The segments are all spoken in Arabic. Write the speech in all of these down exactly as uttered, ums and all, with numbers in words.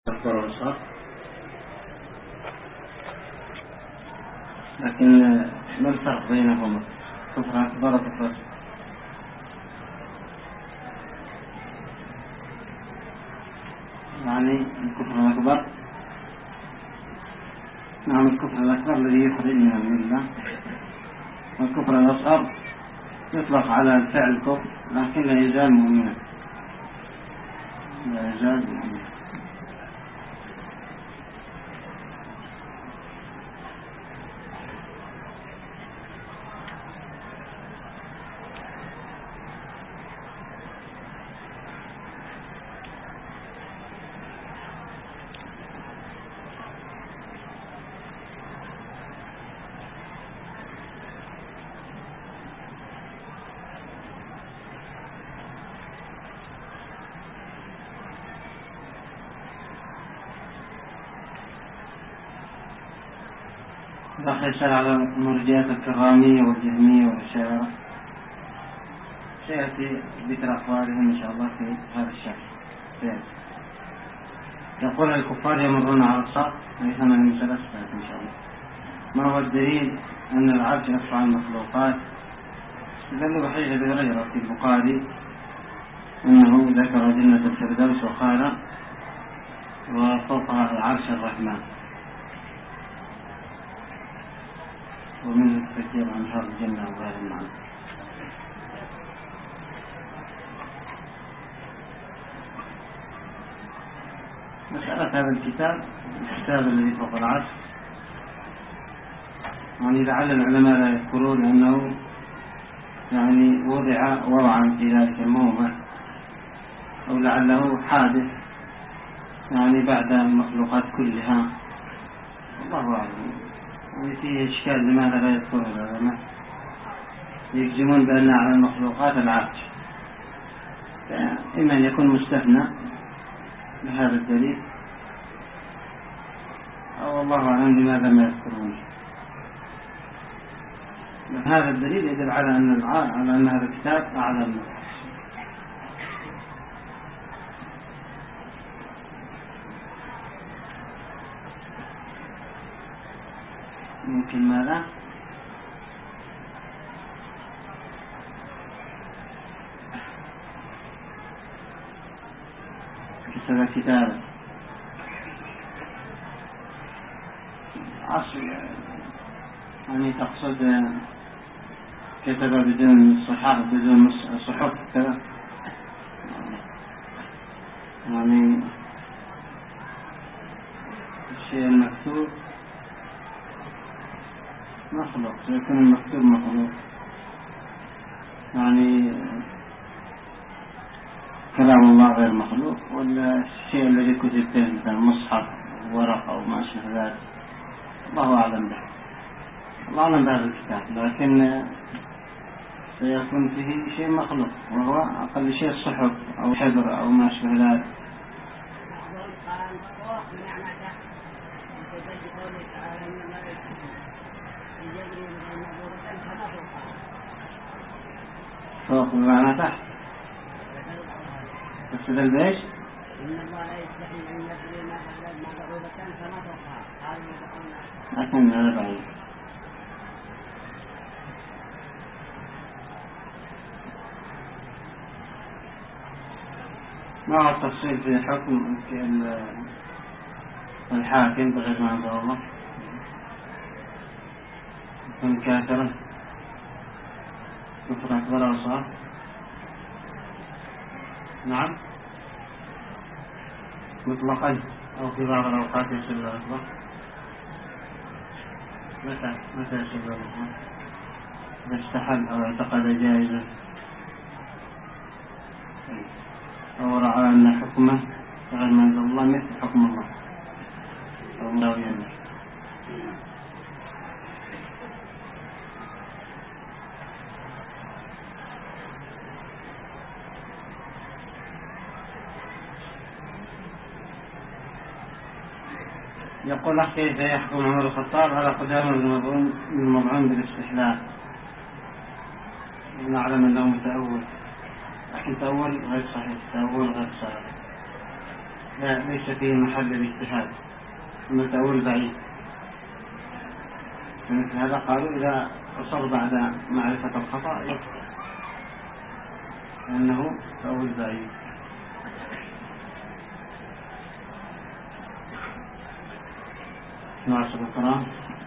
أكبر وأصغر، لكن ما الفرق بينهما؟ كفر أكبر وكفر أصغر. يعني الكفر الأكبر، نعم الكفر الأكبر الذي يخرج من الملة، والكفر الأصغر يطلق على الفعل الكفر لكن لا يزال مؤمنا، لا يزال مؤمنا. الأخ يسأل على المرجئة الكرامية والجهمية والأشاعرة، سيأتي ذكر أقوالهم إن شاء الله في هذا الشرح. يقول الكفار يمرون على الصراط في ثمان مسألة إن شاء الله. ما هو الدليل أن العرش أرفع المخلوقات؟ استدل بحديث أبي هريرة في البخاري أنه ذكر جنة الفردوس وقال وفوقها العرش الرحمن، ومنه تفجير أنهار الجنة وغير المعنى. مسألة هذا الكتاب الكتاب الذي فوق العرش، يعني لعل العلماء لا يذكرون أنه يعني وضع وضعا في ذلك الموضع، أو لعله حادث يعني بعد المخلوقات كلها، الله أعلم. يعني فيه إشكال لماذا لا يذكره العلماء، يجزمون بأن على المخلوقات العرش، إما أن يكون مستثنى بهذا الدليل، أو الله أعلم لماذا ما يذكرونه. هذا الدليل يدل على أن على أن هذا الكتاب أعلى من العرش. ممكن ماذا؟ كتب كتابا أصل، يعني تقصد كتب بدون صحاح بدون صحف كذا، يعني الشيء المكتوب مخلوق، سيكون المكتوب مخلوق، يعني كلام الله غير مخلوق، ولا الشيء الذي كتب به مثل مصحف ورق أو ما أشبه ذلك، الله أعلم به، الله أعلم بهذا الكتاب، لكن سيكون فيه شيء مخلوق وهو أقل شيء الصحف أو حبر أو ما أشبه ذلك. فوق بمعنى تحت، تفسد البيش. إن الله لا يستحي أن يبري ما بعوضة كما توقع، لكن هذا بعيد. ما هو التفصيل في حكم الحاكم بغير ما أنزل الله يكون كافرا كفر أكبر أو أصغر؟ نعم مطلقا أو في بعض الأوقات يصل إلى الأكبر. متى متى يصل إلى الأكبر؟ إذا استحل أو اعتقد جائزة أو رأى أن حكمه غير ما أنزل الله مثل حكم الله أو مراويا له. يقول أخ كيف يحكم عمر الخطاب على قدام المظعون بالاستحلال؟ نعلم أنه متأول، لكن تأول غير صحيح، تأول غير صحيح. لا ليس فيه محل الاجتهاد، ثم تأويل بعيد. فمثل هذا قالوا إذا أصر بعد معرفة الخطأ يكفر، لأنه تأويل بعيد. معاشر الكرام،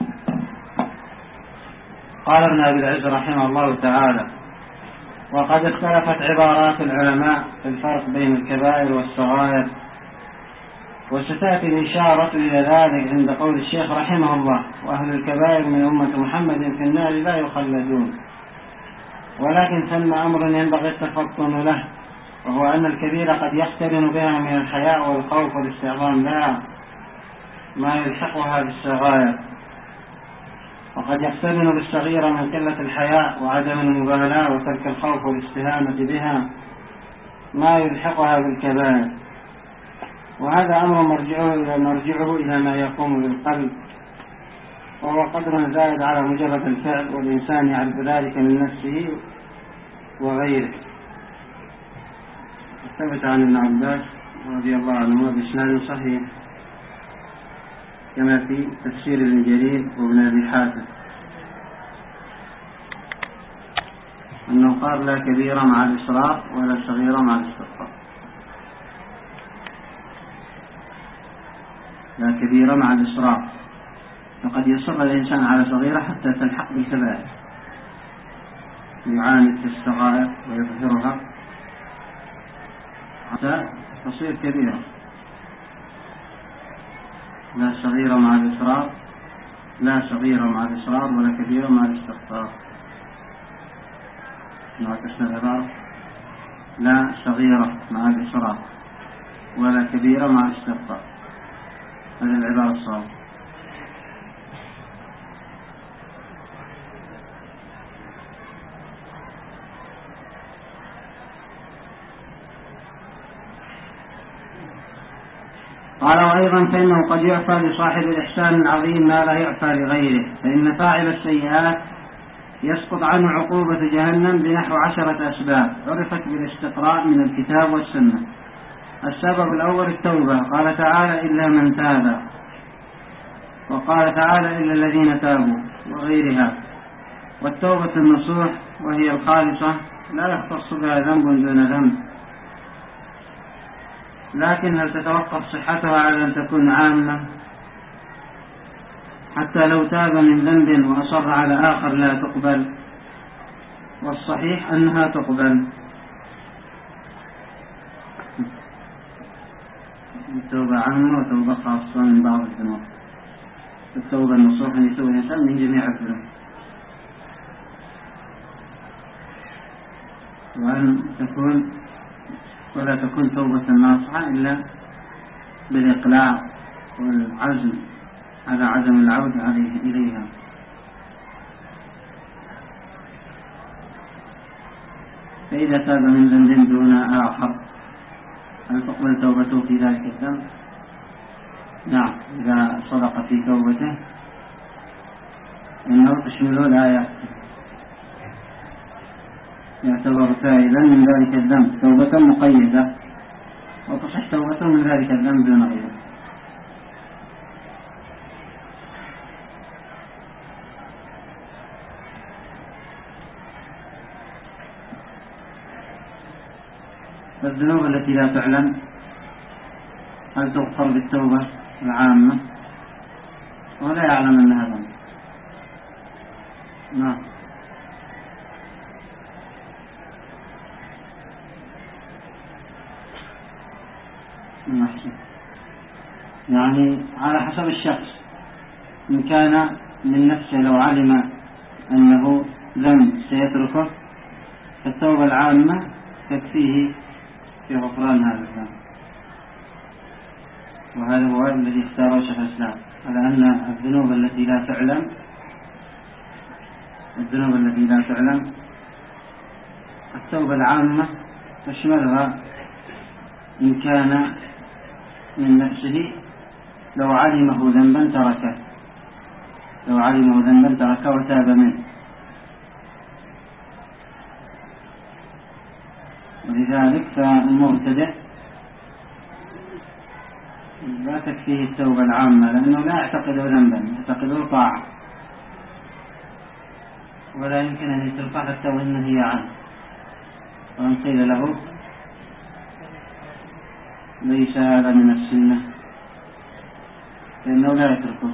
قال ابن أبي العز رحمه الله تعالى: وقد اختلفت عبارات العلماء في الفرق بين الكبائر والصغائر، وستأتي الإشارة إلى ذلك عند قول الشيخ رحمه الله: وأهل الكبائر من أمة محمد في النار لا يخلدون. ولكن ثم أمر ينبغي التفطن له، وهو أن الكبير قد يقترن بها من الحياء والخوف والاستعظام لها ما يلحقها بالصغائر، وقد يقترن بالصغيرة من قلة الحياء وعدم المبالاة وترك الخوف والاستهانة بها ما يلحقها بالكبائر. وهذا أمر مرجعه إلى مرجعه إلى ما يقوم بالقلب، وهو قدر زائد على مجرد الفعل، والإنسان يعرف ذلك من نفسه وغيره. ثبت عن ابن عباس رضي الله عنه بإسناد صحيح كما في تفسير ابن جرير وابن أبي حاتم أنه قال: لا كبيرة مع الإصرار ولا صغيرة مع الاستغفار. لا كبيرة مع الإصرار، فقد يصر الإنسان على صغيرة حتى تلحق بالكبائر، يعاند في الصغائر ويظهرها حتى تصير كبيرة. لا صغيرة مع الإصرار، لا صغيرة مع الإصرار ولا كبيرة مع الاستغفار. نعكسنا العبارة: لا صغيرة مع الإصرار ولا كبيرة مع الاستغفار. هذه العبارة الصواب. قال: وأيضا فإنه قد يعفى لصاحب الإحسان العظيم ما لا يعفى لغيره، فإن فاعل السيئات يسقط عنه عقوبة جهنم بنحو عشرة أسباب عرفت بالاستقراء من الكتاب والسنة. السبب الأول التوبة، قال تعالى: إلا من تاب، وقال تعالى: إلا الذين تابوا، وغيرها. والتوبة النصوح وهي الخالصة لا يختص بها ذنب دون ذنب، لكن هل تتوقف صحتها على أن تكون عامة؟ حتى لو تاب من ذنب وأصر على آخر لا تقبل، والصحيح أنها تقبل. التوبة عامة وتوبة خاصة من بعض الذنوب. التوبة النصوح أن يتوب الإنسان من جميع الذنوب، وأن تكون ولا تكون توبة ناصحة إلا بالإقلاع والعزم على عدم العودة عليه إليها. فإذا تاب من ذنب دون آخر هل تقبل توبته في ذلك الذنب؟ نعم، إذا صدق في توبته إنه تشمله الآيات، يعتبر تائبا من ذلك الذنب توبة مقيدة، وتصح توبته من ذلك الذنب دون غيره. الذنوب التي لا تعلم هل تغفر بالتوبة العامة ولا يعلم أنها ذنب؟ نعم. يعني على حسب الشخص، إن كان من نفسه لو علم أنه ذنب سيتركه فالتوبة العامة تكفيه في غفران هذا الذنب. وهذا هو الذي اختاره شيخ الإسلام، على أن الذنوب التي لا تعلم الذنوب التي لا تعلم التوبة العامة تشملها إن كان من نفسه لو علمه ذنبا تركه لو علمه ذنبا تركه وتاب منه. ولذلك فالمبتدع لا تكفيه التوبة العامة، لأنه لا يعتقد ذنبا، يعتقد طاعة، ولا يمكن أن يترفع حتى وإن هي عنه. وإن قيل له ليس هذا من السنة فإنه لا يتركه.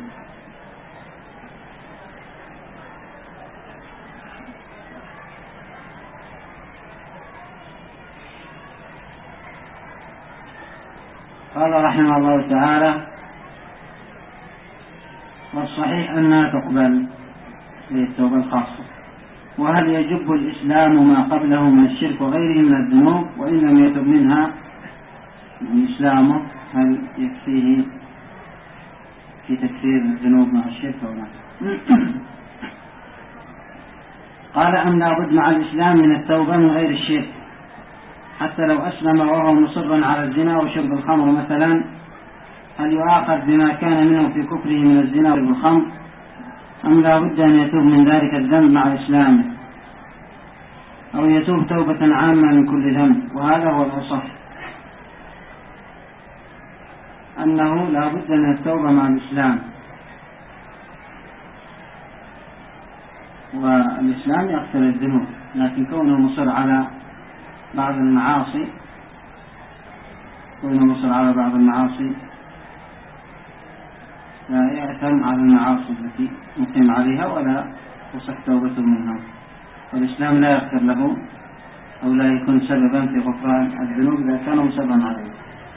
قال رحمه الله تعالى: والصحيح أنها تقبل للتوبة الخاصة. وهل يجب الإسلام ما قبله من الشرك وغيره من الذنوب وإن لم يتب منها من إسلامه؟ هل يكفيه في تكفير الذنوب مع الشرك أو لا؟ قال: أم لابد مع الإسلام من التوبة من غير الشرك، حتى لو أسلم وهو مصر على الزنا وشرب الخمر مثلا، هل يؤاخذ بما كان منه في كفره من الزنا وشرب الخمر، أم لا بد أن يتوب من ذلك الذنب مع إسلامه، أو يتوب توبة عامة من كل ذنب؟ وهذا هو الأصح، أنه لا بد من التوبة مع الإسلام، والإسلام يغفر الذنوب، لكن كونه مصر على بعض المعاصي كونه مصر على بعض المعاصي لا يأثم على المعاصي التي مقيم عليها ولا تصح توبته منها، والإسلام لا يغفر له أو لا يكون سببا في غفران الذنوب إذا كان مصرا عليه.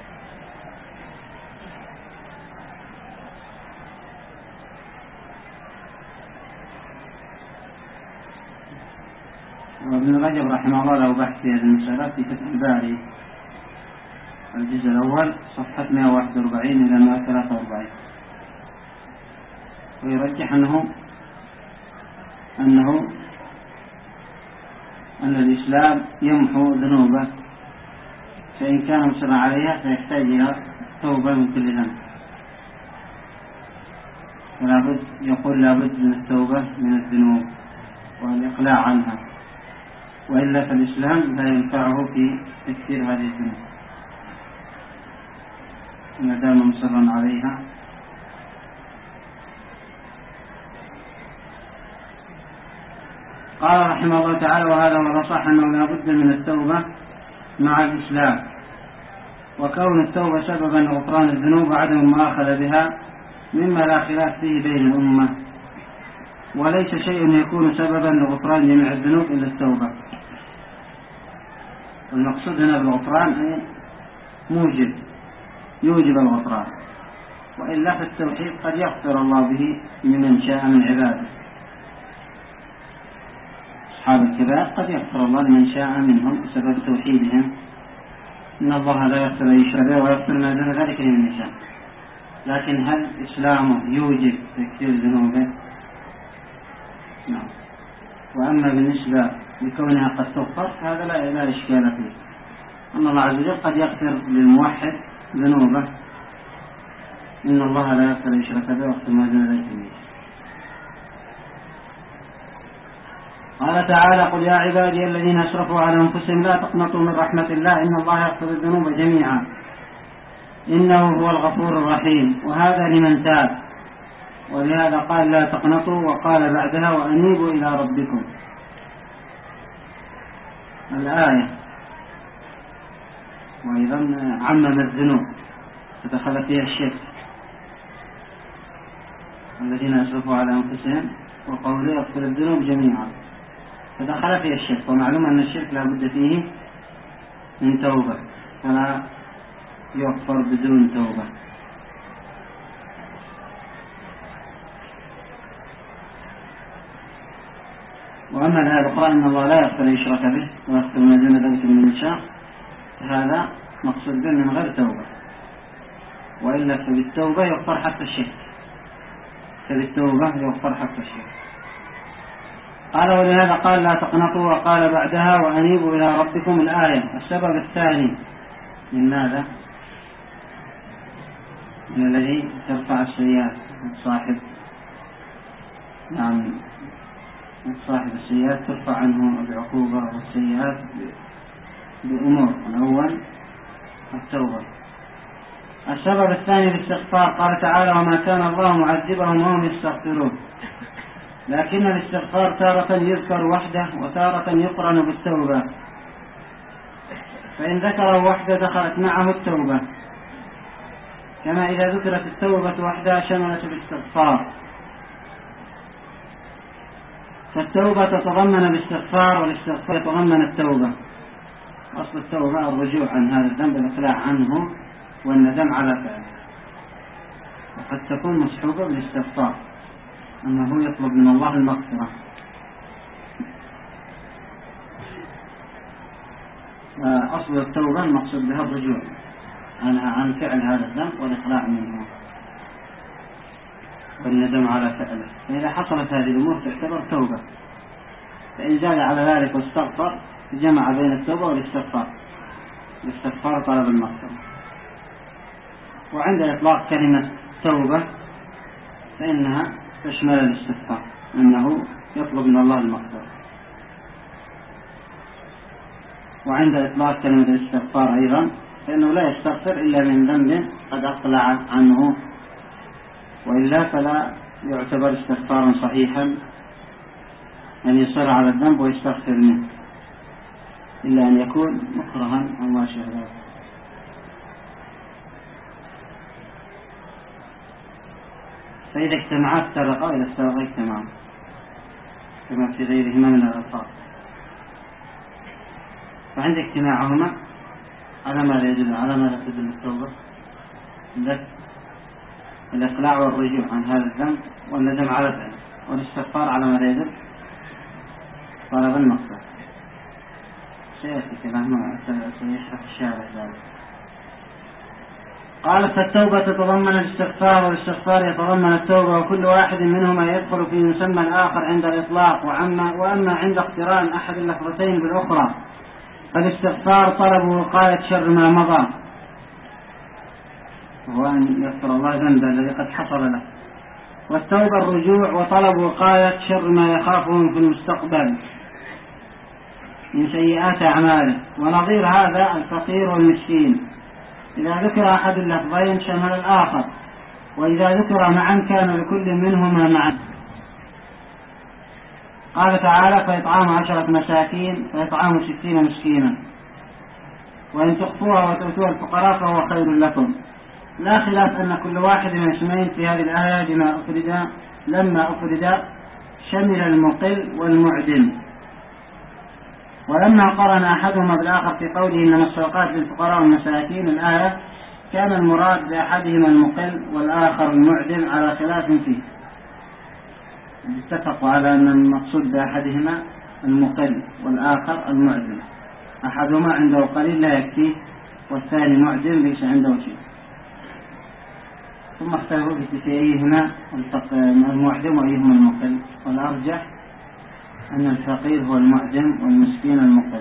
وابن رجب رحمه الله له بحث في هذه المسألة في فتح الباري الجزء الأول صفحة مئة وواحد وأربعين إلى مئة وثلاثة وأربعين، ويرجح أنه أنه أن الإسلام يمحو ذنوبه، فإن كان مصرا عليها فيحتاج إلى توبة من كل ذنب، فلا بد يقول لا بد من التوبة من الذنوب والإقلاع عنها، وإلا فالإسلام لا ينفعه في تكفير هذه الذنوب ما دام مصرا عليها. قال رحمه الله تعالى: وهذا هو الأصح، أنه لا بد من التوبة مع الإسلام، وكون التوبة سببا لغفران الذنوب وعدم المؤاخذة بها مما لا خلاف فيه بين الأمة، وليس شيء يكون سببا لغفران جميع الذنوب إلا التوبة. المقصود هنا بالغفران أي موجب يوجب الغفران، وإلا فالتوحيد قد يغفر الله به لمن شاء من عباده. أصحاب الكبائر قد يغفر الله لمن شاء منهم بسبب توحيدهم، إن الله لا يغفر أن يشرك به ويغفر ما دون ذلك لمن يشاء. لكن هل إسلامه يوجب تكفير ذنوبه؟ نعم. وأما بالنسبة لكونها قد تغفر هذا لا لا إشكال فيه، أن الله عز وجل قد يغفر للموحد ذنوبه، إن الله لا يغفر أن يشرك به ويغفر ما دون ذلك لمن يشاء. قال تعالى: قل يا عبادي الذين أسرفوا على أنفسهم لا تقنطوا من رحمة الله إن الله يغفر الذنوب جميعا إنه هو الغفور الرحيم. وهذا لمن تاب، ولهذا قال لا تقنطوا، وقال بعدها وأنيبوا إلى ربكم الآية. وأيضا عمم الذنوب فدخل فيها الشرك، الذين أسرفوا على أنفسهم وقولوا يغفر الذنوب جميعا فدخل فيها الشرك، ومعلوم أن الشرك لا بد فيه من توبة، فلا يغفر بدون توبة. وأما الآية الأخرى إن الله لا يغفر أن يشرك به ويغفر ما دون ذلك لمن يشاء، هذا مقصود به من غير توبة، وإلا فبالتوبة يغفر حتى الشرك، فبالتوبة يغفر حتى الشرك. قال: ولهذا قال لا تقنطوا، وقال بعدها وأنيبوا إلى ربكم الآية. السبب الثاني من ماذا؟ من الذي ترفع السيئات صاحب نعم صاحب السيئات ترفع عنه العقوبة والسيئات بأمور. الأول التوبة، السبب الثاني الاستغفار. قال تعالى: وما كان الله معذبهم وهم يستغفرون. لكن الاستغفار تارة يذكر وحده وتارة يقرن بالتوبة، فإن ذكره وحده دخلت معه التوبة، كما إذا ذكرت التوبة وحدها شملت الاستغفار. فالتوبة تتضمن الاستغفار والاستغفار يتضمن التوبة. أصل التوبة الرجوع عن هذا الذنب، الإقلاع عنه والندم على فعله، وقد تكون مصحوبة بالاستغفار أنه يطلب من الله المغفرة. أصل التوبة المقصود بها الرجوع عن فعل هذا الذنب والإقلاع منه والندم على فعله. فإذا حصلت هذه الأمور تعتبر توبة. فإن زاد على ذلك واستغفر جمع بين التوبة والاستغفار، الاستغفار طلب المغفرة. وعند إطلاق كلمة توبة فإنها تشمل الاستغفار، أنه يطلب من الله المغفرة. وعند إطلاق كلمة الاستغفار أيضا فإنه لا يستغفر إلا من ذنب قد أقلع عنه، وإلا فلا يعتبر استغفارا صحيحا أن يصر على الذنب ويستغفر منه، إلا أن يكون مكرها أو ما شابه ذلك. فإذا اجتمعت افترقا، وإذا افترقا اجتمعا، كما في غيرهما من الألفاظ. فعند اجتماعهما على ماذا يدل؟ على ماذا تدل التوبة؟ الإقلاع والرجوع عن هذا الذنب والندم على فعله، والاستغفار على ماذا يدل؟ طلب المغفرة. سيأتي كلامه سيشرح الشارع ذلك. قال: فالتوبة تتضمن الاستغفار والاستغفار يتضمن التوبة، وكل واحد منهما يدخل في مسمى الآخر عند الإطلاق. وأما, وأما عند اقتران أحد اللفظتين بالأخرى فالاستغفار طلب وقاية شر ما مضى، وهو أن يغفر الله ذنبه الذي قد حصل له، والتوبة الرجوع وطلب وقاية شر ما يخافه في المستقبل من سيئات أعماله. ونظير هذا الفقير والمسكين، إذا ذكر أحد اللفظين شمل الآخر، وإذا ذكر معا كان لكل منهما معا. قال تعالى: فإطعام عشرة مساكين فإطعام ستين مسكينا، وإن تخفوها وتؤتوها الفقراء فهو خير لكم. لا خلاف أن كل واحد من اسمين في هذه الآية بما أفرد لما أفرد شمل المقل والمعدم. ولما قرن أحدهما بالآخر في قوله إنما الصدقات للفقراء والمساكين الآية كان المراد بأحدهما المقل والآخر المعدم على خلاف فيه. اتفقوا على أن المقصود بأحدهما المقل والآخر المعدم، أحدهما عنده قليل لا يكفيه والثاني معدم ليس عنده شيء. ثم اختاروا في أيهما المعدم وأيهما المقل، والأرجح أن الفقير هو المعدم والمسكين المقل.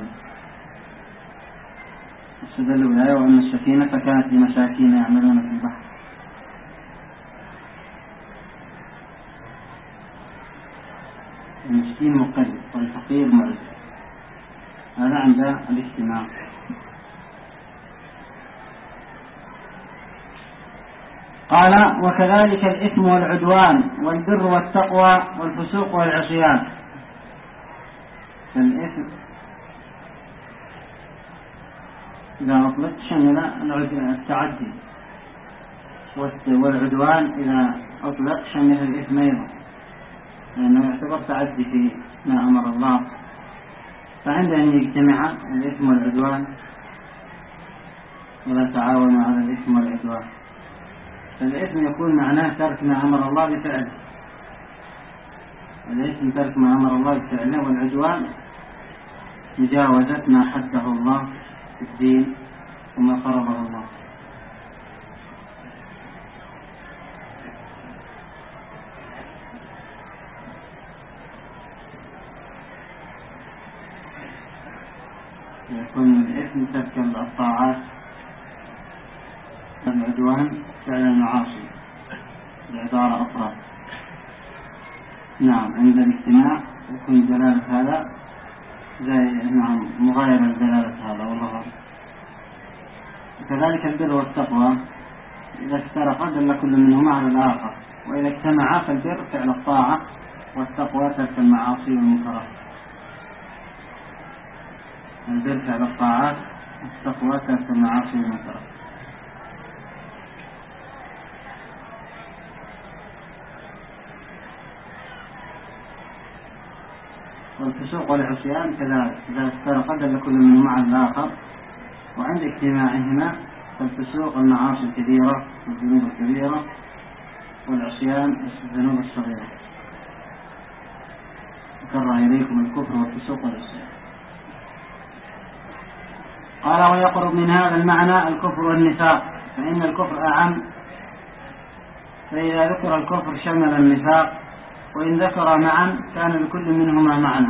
استدلوا بالآية: وأن السفينة فكانت لمساكين يعملون في البحر. المسكين مقل والفقير معدم، هذا عند الاجتماع. قال: وكذلك الإثم والعدوان والبر والتقوى والفسوق والعصيان. فالإثم إذا أطلق شمل التعدي، والعدوان إذا أطلق شمل الإثم أيضا، لأنه يعتبر تعدي في ما أمر الله. فعند أن يجتمع الإثم والعدوان ولا تعاونوا على الإثم والعدوان، فالإثم يكون معناه ترك ما أمر الله بفعله، الإثم ترك ما أمر الله بفعله، والعدوان مجاوزة ما حده الله في الدين وما فرضه الله. يكون الإثم ترك الطاعات، العدوان فعل المعاصي بعبارة أخرى. نعم، عند الاجتماع يكون دلالة هذا زي نعم مغايرة دلالة هذا، والله أعلم. كذلك البر والتقوى إذا افترقا دل كل منهما على الآخر، وإذا اجتمعا فالبر فعل الطاعة والتقوى ترك المعاصي والمنكرات. البر فعل الطاعات والتقوى ترك المعاصي والمنكرات. والفسوق والعصيان كذلك إذا افترقا دل كل منهما على الآخر، وعند اجتماعهما فالفسوق المعاصي الكبيرة والذنوب الكبيرة، والعصيان الذنوب الصغيرة. كره إليكم الكفر والفسوق والعصيان. قال ويقرب من هذا المعنى الكفر والنفاق، فإن الكفر أعم، فإذا ذكر الكفر شمل النفاق، وإن ذكر معا كان لكل منهما معنى.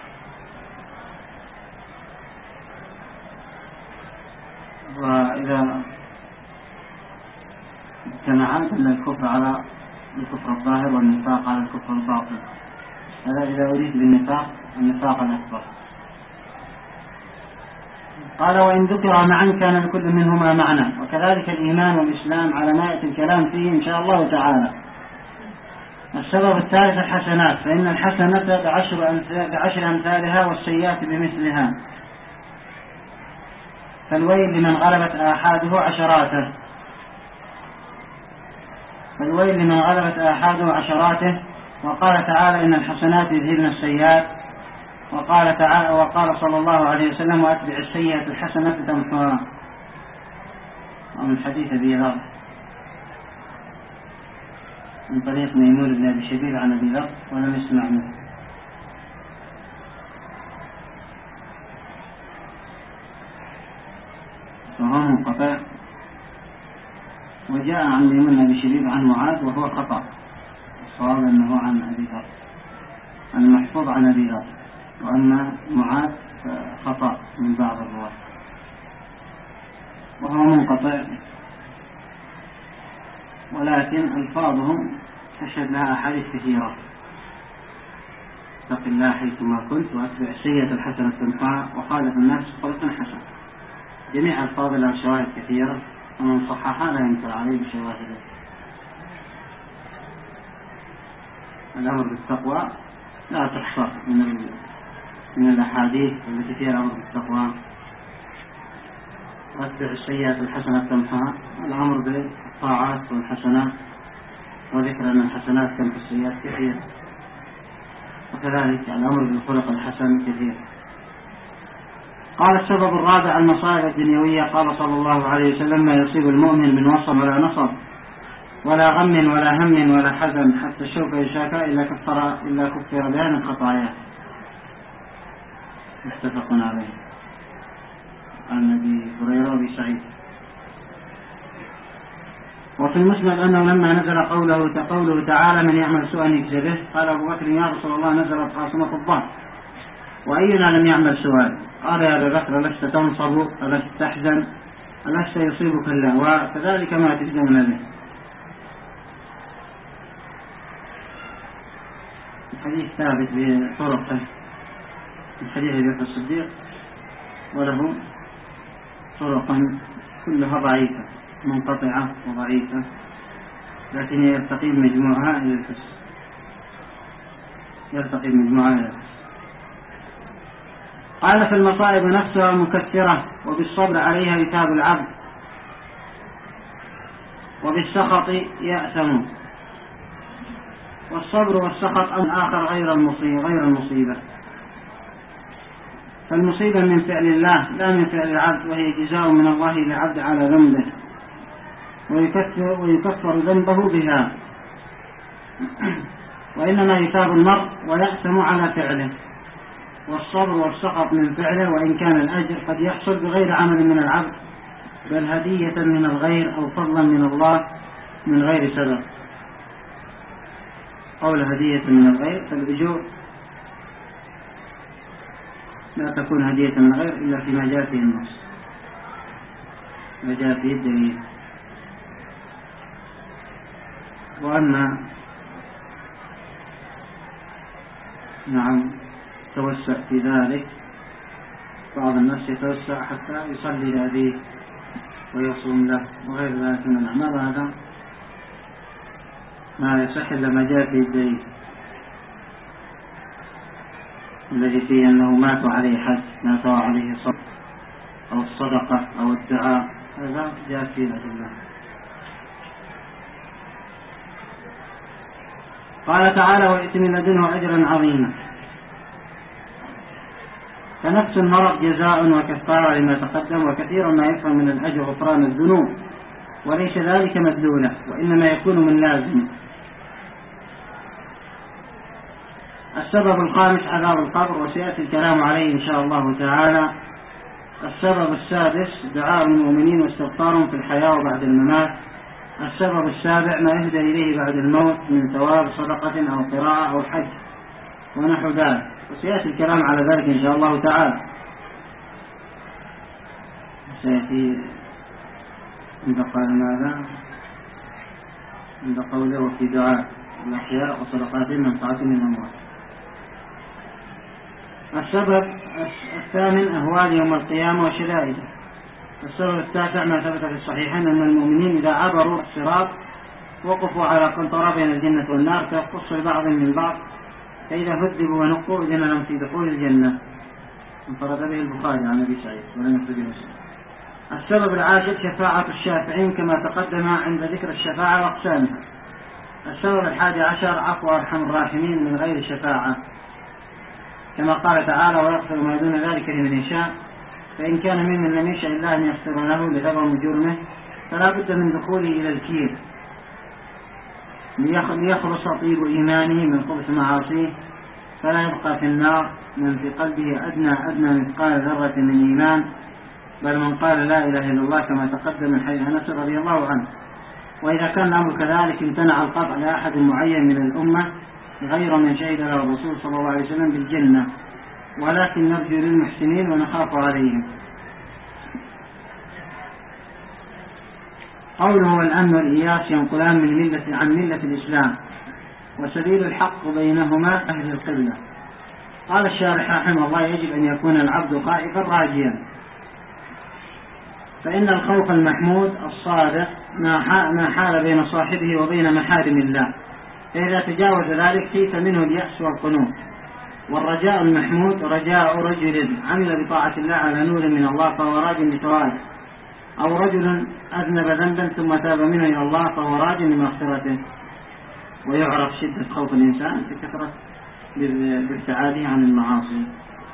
وإذا اجتمعا دل الكفر على الكفر الظاهر والنفاق على الكفر الباطن. هذا إذا أريد بالنفاق النفاق الأكبر. قال وإن ذكر معا كان لكل منهما معنى، وكذلك الإيمان والإسلام على ما يأتي الكلام فيه إن شاء الله تعالى. السبب الثالث الحسنات، فإن الحسنة بعشر, بعشر أمثالها والسيئات بمثلها، فالويل لمن غلبت آحاده عشراته فالويل لمن غلبت آحاده عشراته. وقال تعالى إن الحسنات يذهبن السيئات، وقال تعالى وقال صلى الله عليه وسلم وأتبع السيئة الحسنة تمحوها. ومن حديث أبي ذر من طريق ميمون بن أبي شبيب عن أبي ذر ولم يسمع منه. وهو منقطع، وجاء عن ميمون بن أبي شبيب عن معاذ وهو خطأ، الصواب أنه عن أبي ذر، المحفوظ عن أبي ذر، وأما معاذ خطأ من بعض الرواة وهو منقطع، ولكن ألفاظهم تشهد لها أحاديث كثيرة. اتق الله حيثما كنت وأتبع السيئة الحسنة تمحوها وخالق الناس خلقا حسنا. جميع ألفاظ لها شواهد كثيرة، ومن صححها لا ينكر عليه بشواهده. الأمر بالتقوى لا تحصى من من الأحاديث التي فيها الأمر بالتقوى. وأتبع السيئة الحسنة تمحوها، الأمر بالطاعات والحسنات، وذكر أن الحسنات تمحو السيئات كثير، وكذلك الأمر بالخلق الحسن كثير. قال السبب الرابع المصائب الدنيوية. قال صلى الله عليه وسلم ما يصيب المؤمن من وصم ولا نصب ولا غم ولا هم ولا حزن حتى الشوك يشاكا إلا كفر إلا كفر بها من خطاياه. متفق عليه عن أبي هريرة وأبي سعيد. وفي المسند أنه لما نزل قوله قوله تعالى من يعمل سوءا يجزى به، قال أبو بكر يا رسول الله نزلت عاصمة الظهر وأينا لم يعمل سوءا؟ قال يا أبا بكر لست تنصب ألست تحزن ألست يصيبك اللهواء كذلك ما تجزون به. الحديث ثابت بطرقه من حديث أبي بكر الصديق، وله طرقا كلها ضعيفة منقطعة وضعيفة، لكن يرتقي مجموعها إلى الحسن يرتقي مجموعها إلى الحسن. قال في المصائب نفسها مكثرة، وبالصبر عليها يتاب العبد، وبالسخط يأثم. والصبر والسخط أمر آخر غير المصيبة غير المصيبة فالمصيبة من فعل الله لا من فعل العبد، وهي جزاء من الله للعبد على ذنبه، ويكفر, ويكفر ذنبه بها، وإنما يتاب المرء ويأثم على فعله. والصبر والسخط من فعله، وإن كان الأجر قد يحصل بغير عمل من العبد، بل هدية من الغير أو فضلا من الله من غير سبب. قول هدية من الغير، فالأجور لا تكون هدية من الغير إلا فيما جاء فيه النص وجاء فيه الدليل. وأما نعم توسع في ذلك، بعض الناس يتوسع حتى يصلي لأبيه ويصوم له وغير ذلك من الأعمال. هذا ما يصح إلا ما جاء في الدليل الذي فيه أنه مات عليه حج، مات عليه صدق أو الصدقة أو الدعاء، هذا جاء فيه الأدلة. قال تعالى: ويأتي من لدنه أجرا عظيما. فنفس المرض جزاء وكفارة لما تقدم، وكثيرا ما يفهم من الأجر غفران الذنوب، وليس ذلك مدلولا، وإنما يكون من لازم. السبب الخامس عذاب القبر، وسيأتي الكلام عليه إن شاء الله تعالى. السبب السادس دعاء المؤمنين واستغفارهم في الحياة وبعد الممات. السبب السابع ما يهدى إليه بعد الموت من ثواب صدقة أو قراءة أو حج ونحو ذلك، وسيأتي الكلام على ذلك إن شاء الله تعالى. سيأتي عند قال ماذا عند قوله: وفي دعاء الأحياء وصدقاتهم منفعتهم للأموات. السبب الثامن أهوال يوم القيامة وشدائده. السبب التاسع ما ثبت في الصحيحين أن المؤمنين إذا عبروا الصراط وقفوا على قنطرة بين الجنة والنار فيقص لبعض من بعض، فإذا هذبوا ونقوا إذن لهم في دخول الجنة. انفرد به البخاري عن أبي سعيد ولم يفرد مسلم. السبب العاشر شفاعة الشافعين كما تقدم عند ذكر الشفاعة وأقسامها. السبب الحادي عشر عفو أرحم الراحمين من غير شفاعة، كما قال تعالى: ويغفر ما دون ذلك لمن يشاء. فإن كان ممن لم يشاء الله أن يغفر له لعظم جرمه فلا بد من دخوله إلى الكير ليخلص طيب إيمانه من خبث معاصيه، فلا يبقى في النار من في قلبه أدنى أدنى مثقال ذرة من إيمان، بل من قال لا إله إلا الله كما تقدم من حديث أنس رضي الله عنه. وإذا كان الأمر كذلك امتنع القطع لأحد معين من الأمة غير من شهد له الرسول صلى الله عليه وسلم بالجنة، ولكن نرجو للمحسنين ونخاف عليهم. قوله والأمن والإياس ينقلان من ملة عن ملة الإسلام، وسبيل الحق بينهما أهل القبلة. قال الشارح رحمه الله: يجب أن يكون العبد خائفا راجيا، فإن الخوف المحمود الصادق ما حال بين صاحبه وبين محارم الله، فإذا تجاوز ذلك خيف منه اليأس والقنوط. والرجاء المحمود رجاء رجل عمل بطاعة الله على نور من الله فهو راج لثوابه، أو رجل أذنب ذنبا ثم تاب منه إلى الله فهو راج لمغفرته. ويعرف شدة خوف الإنسان بكثرة بابتعاده عن المعاصي،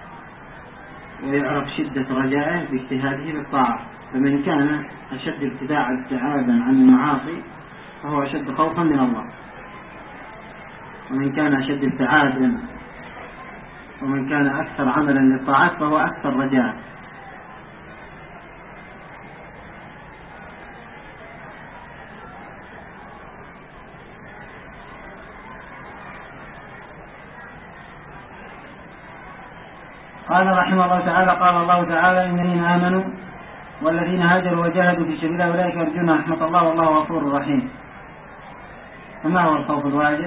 ويعرف شدة رجائه باجتهاده بالطاعة. فمن كان أشد ابتعادا عن المعاصي فهو أشد خوفا من الله، ومن كان أشد ابتعادا ومن كان أكثر عملا للطاعات فهو أكثر رجاء. قال رحمه الله تعالى: قال الله تعالى: إن الذين آمنوا والذين هاجروا وجاهدوا في سبيل الله أولئك يرجون رحمة الله والله غفور رحيم. فما هو الخوف الواجب؟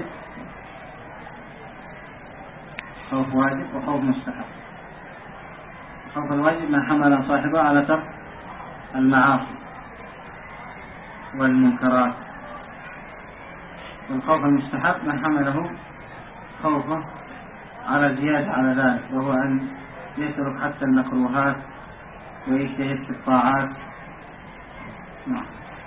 خوف واجب وخوف مستحب. الخوف الواجب ما حمل صاحبه على ترك المعاصي والمنكرات، والخوف المستحب ما حمله خوفه على زيادة على ذلك، وهو أن يترك حتى المكروهات ويجتهد في الطاعات. نعم.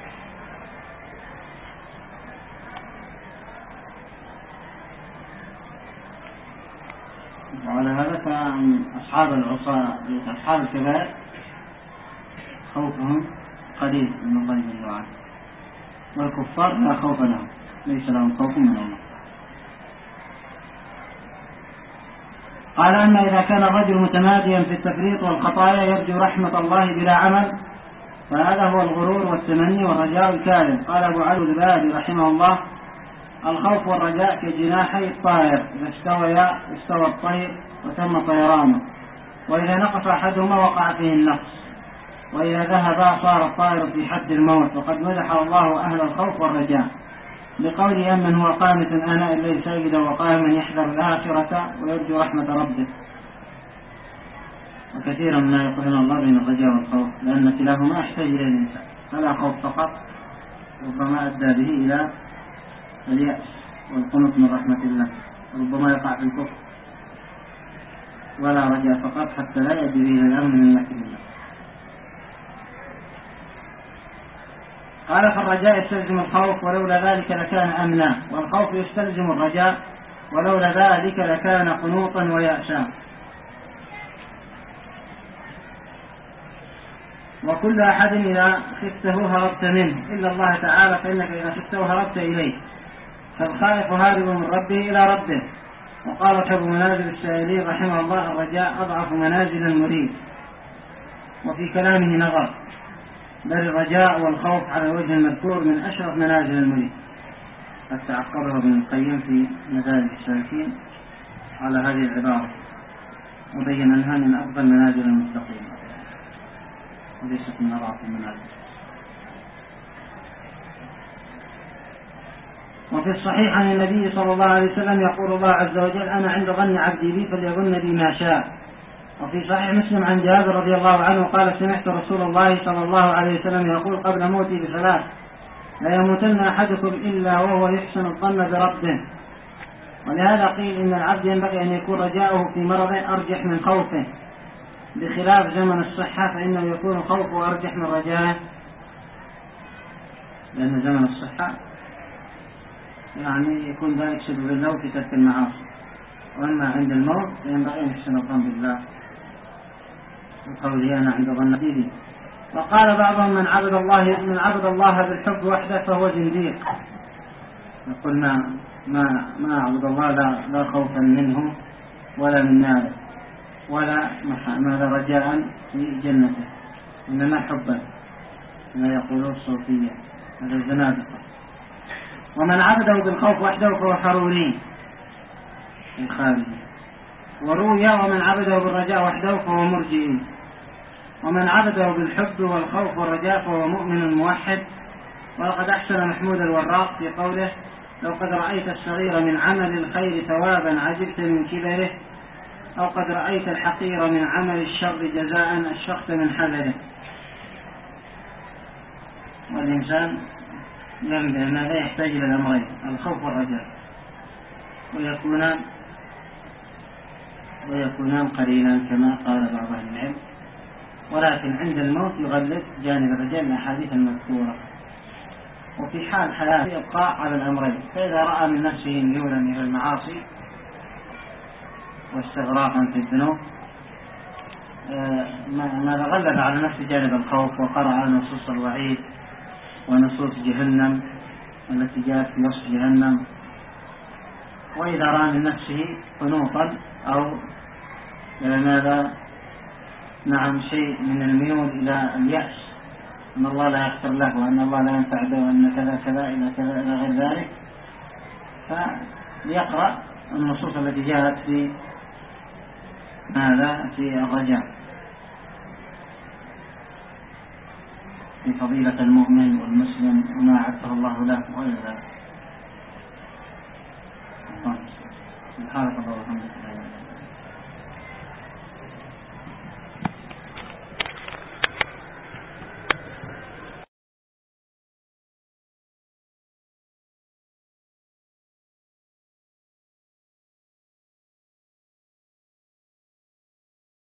وعلى هذا فأصحاب العصاة أصحاب الكبائر خوفهم قليل من الله جل وعلا، والكفار لا خوف لهم، ليس لهم خوف من الله. قال: أما إذا كان الرجل متماديا في التفريط والخطايا يرجو رحمة الله بلا عمل فهذا هو الغرور والتمني والرجاء الكاذب. قال أبو علي البادي رحمه الله: الخوف والرجاء كجناحي الطائر، إذا استويا استوى الطير وتم طيرانه، وإذا نقص أحدهما وقع فيه النقص، وإذا ذهبا صار الطائر في حد الموت. وقد مدح الله أهل الخوف والرجاء بقوله: أمن هو قانت آناء الليل ساجدا وقائما يحذر الآخرة ويرجو رحمة ربه. وكثيرا ما يقولون الله بين الرجاء والخوف، لأن كلاهما يحتاج إلى الإنسان. فلا خوف فقط ربما أدى به إلى اليأس والقنوط من رحمة الله، ربما يقع في الكفر. ولا رجاء فقط حتى لا يؤدي به إلى الأمن من مكر الله. قال فالرجاء يستلزم الخوف ولولا ذلك لكان أمنا، والخوف يستلزم الرجاء ولولا ذلك لكان قنوطا ويأسا. وكل أحد إذا خفته هربت منه إلا الله تعالى، فإنك إذا خفته هربت إليه، فالخائف هارب من ربه إلى ربه. وقال شيخ منازل السائلين رحمه الله الرجاء أضعف منازل المريد. وفي كلامه نظر، بل الرجاء والخوف على الوجه المذكور من أشرف منازل المريد. قد تعقبه ابن القيم في مدارج السالكين على هذه العبارة، وبين أنها من أفضل منازل المتقين وليست من أضعف المنازل. وفي الصحيح عن النبي صلى الله عليه وسلم يقول الله عز وجل أنا عند ظن عبدي بي فليظن بي ما شاء. وفي صحيح مسلم عن جابر رضي الله عنه قال سمعت رسول الله صلى الله عليه وسلم يقول قبل موتي بثلاث لا يموتن أحدكم إلا وهو يحسن الظن بربه. ولهذا قيل إن العبد ينبغي أن يكون رجاؤه في مرضه أرجح من خوفه، بخلاف زمن الصحة فإنه يكون خوفه أرجح من رجائه، لأن زمن الصحة يعني يكون ذلك سبب له في ترك المعاصي. وأما عند الموت فينبغي أن يحسن الظن بالله، وقوله أنا عند ظن عبدي. وقال بعضهم من عبد الله من عبد الله بالحب وحده فهو زنديق. يقول ما ما ما عبد الله لا, لا خوفا منه ولا من ناره ولا ماذا رجاء في جنته، إنما حبا كما يقولون الصوفية، هذا الزنادقة. ومن عبده بالخوف وحده فهو حروري الخارجي. وروي ومن عبده بالرجاء وحده فهو مرجئي. ومن عبده بالحب والخوف والرجاء فهو مؤمن موحد. ولقد أحسن محمود الوراق في قوله لو قد رأيت الصغير من عمل الخير ثوابا عجبت من كبره، أو قد رأيت الحقير من عمل الشر جزاء أشفقت من حذره. والإنسان لا يحتاج إلى الأمرين الخوف والرجاء، ويكونان ويكونان قرينا كما قال بعض أهل العلم، ولكن عند الموت يغلب جانب الرجاء من الأحاديث المذكورة. وفي حال حياته يبقى على الأمرين، فإذا رأى من نفسه ميولا إلى المعاصي واستغراقا في الذنوب ما غلب على نفسه جانب الخوف وقرأ على نصوص الوعيد ونصوص جهنم التي جاءت في وصف جهنم. وإذا رأى من نفسه قنوطا أو ماذا نعم شيء من الميول إلى اليأس أن الله لا يغفر له وأن الله لا ينفع به وأن كذا كذا إلى كذا إلى غير ذلك، فليقرأ النصوص التي جاءت في ماذا في الرجاء في فضيلة المؤمن والمسلم وما أعده الله له وغير ذلك. سبحانك اللهم وبحمدك.